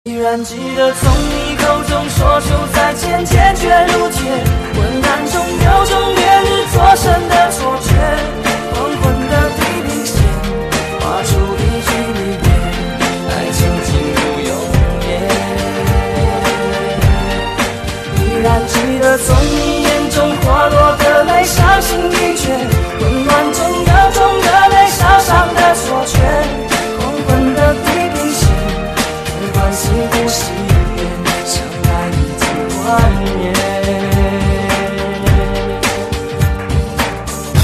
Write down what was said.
依然记得从你口中说出再见，坚决如铁。昏暗中有种烈日灼身的错觉，黄昏的地平线画出一句离别，爱情进入永夜。依然记得从你